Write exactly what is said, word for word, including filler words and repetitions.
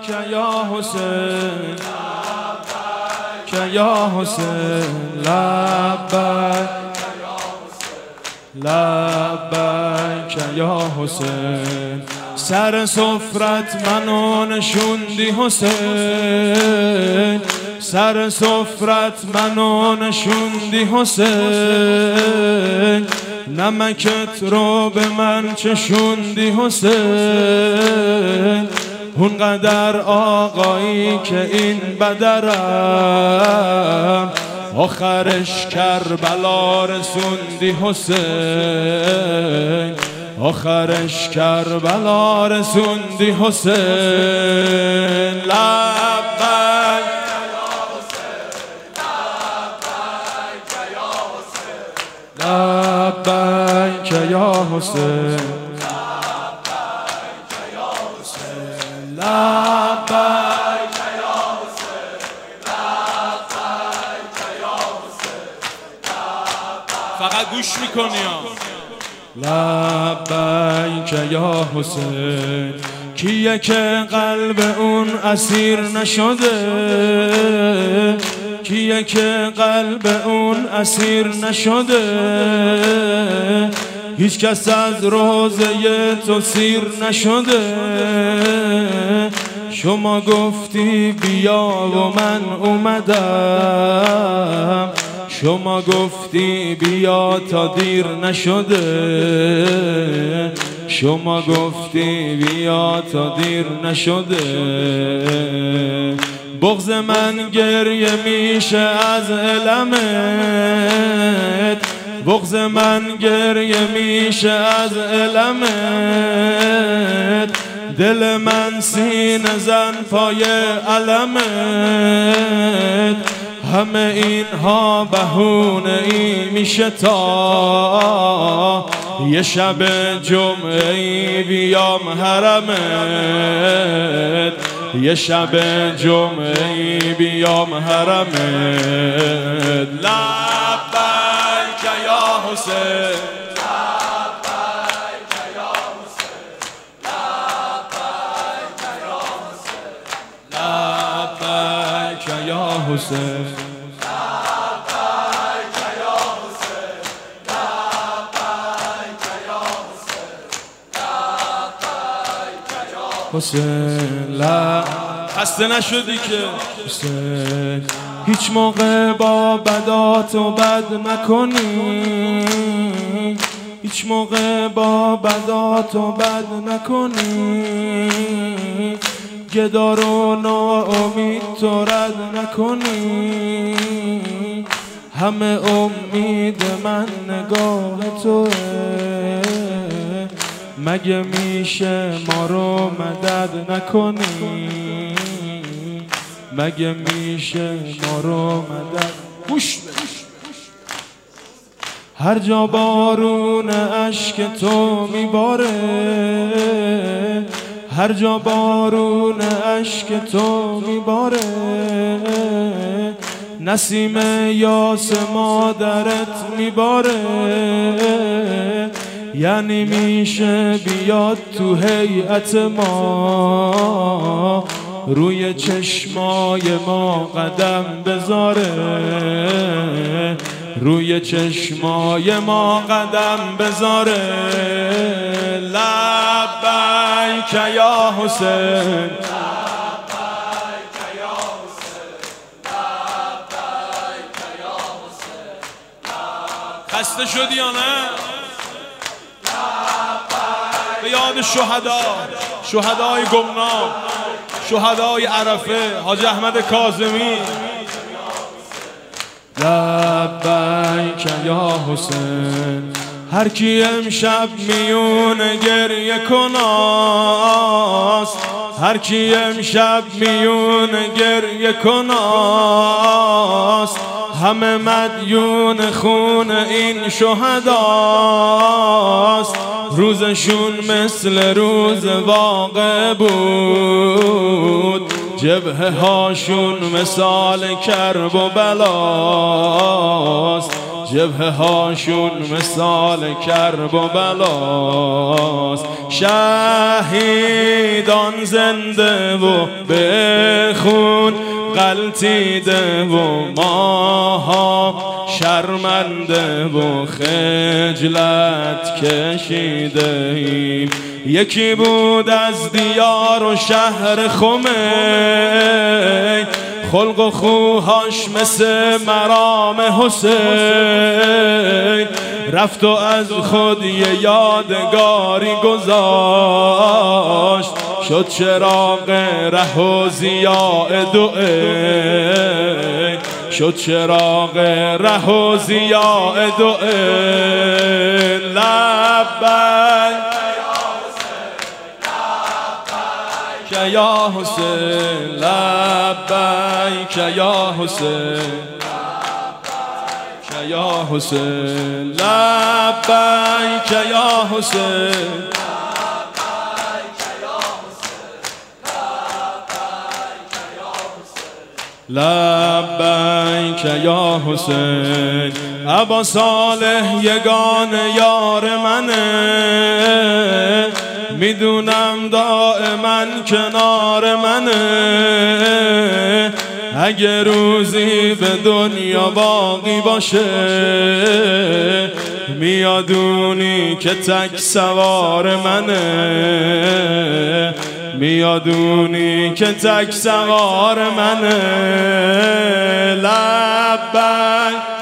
لبیک یا حسین لبیک یا حسین لبیک لبیک یا حسین سر سفرت منو نشوندی حسین سر سفرت منو نشوندی حسین نمکت رو به من چشوندی حسین اونقدر آقایی که این بدرم آخرش کربلا رسوندی حسین آخرش کربلا رسوندی حسین لبیک لبیک یا حسین لبیک یا حسین فقط گوش میکنی لبیک یا حسین کیه که قلب اون اسیر نشده کیه که قلب اون اسیر نشده هیچ کس از روزه تو سیر نشده شما گفتی بیا و من اومدم شما گفتی بیا تا دیر نشده شما گفتی بیا تا دیر نشده بغض من گریه میشه از علمت بغض من گریه میشه از علمت دل من سینه زن پای علمت همه اینها بهونه ای میشه تا یه شب جمعه ای بیام حرمت یه شب جمعه ای بیام حرمت لبیک یا حسین لبیک یا حسین لبیک یا حسین حسین لا خسته نشدی که حسین هیچ موقع با بداتو بد نکنی هیچ موقع با بداتو بد نکنی گدا رو ناامید تو رد نکنی همه امید من نگاه توه مگه میشه ما رو مدد نکنی مگه میشه ما رو مدد گوش هر جا بارون اشک تو میباره هر جا بارون اشک تو میباره نسیم یاس مادرت میباره یعنی میشه بیاد تو هیئت ما روی چشمای ما قدم بذاره روی چشمای ما قدم بذاره لبیک یا حسین خسته شدی یا نه؟ به یاد شهدا شهدای گمنام شهدای عرفه حاج احمد کاظمی لبیک یا حسین هر کی امشب میونه گریه کناست هر کی امشب میونه گریه کناست همه مدیون خون این شهداست روزشون مثل روز واقع بود جبهه هاشون مثال کرب و بلاست جبهه هاشون مثال کرب و بلاست. شهیدان زنده و به خون غلطیده و ماها شرمنده و خجلت کشیده ایم. یکی بود از دیار و شهر خمین، خلق و خوهاش مثل مرام حسین. رفت و از خود یه یادگاری گذاشت، شد چراغ ره و ضیاء دو عین. شد چراغ ره و ضیاء دو عین. لبیک یا حسین، لبیک یا حسین، یا حسین، لبیک یا حسین، لبیک یا حسین. ابا صالح یگان یار منه، میدونم دائما کنار منه. اگه روزی به دنیا باقی باشه، میادونی که تک سوار منه. میادونی که تک سوار منه. لبیک